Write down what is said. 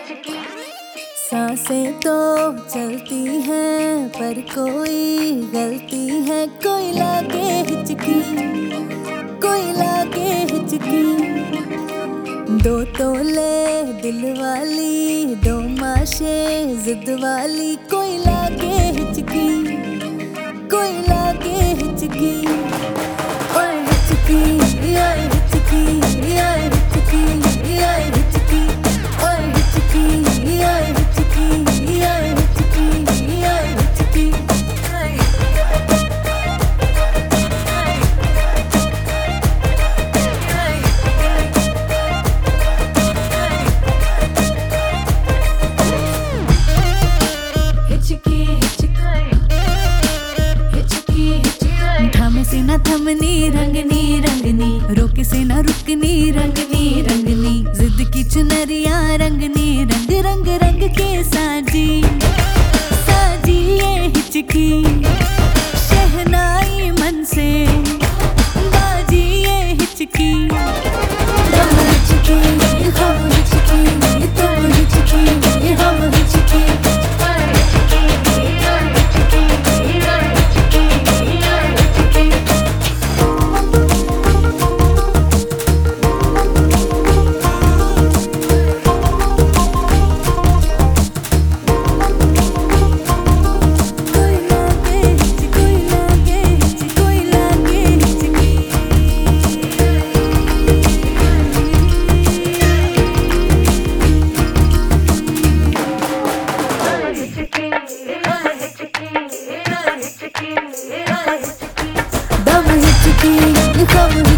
सांसें तो चलती हैं पर कोई गलती है, कोई लागे हिचकी, कोई लागे हिचकी। दो तोले दिल वाली, दो माशे जिद वाली, कोई लागे हिचकी, कोई लागे हिचकी। ओए हिचकी, ओए हिचकी, ओए हिचकी, ओए हिचकी, ओए हिचकी, ओए हिचकी, ओए हिचकी, ओए हिचकी। थामे से ना थमनी, रंगनी रंगनी, रोके से ना रुकनी, रंगनी रंगनी। जिद की चुनरिया रंगनी, रंग रंग रंग के साजी, साजी ये हिचकी। शहनाई मन से बाजी ये हिचकी। तुम हिचकी, हम हिचकी, तुम हिचकी, हम हिचकी। Come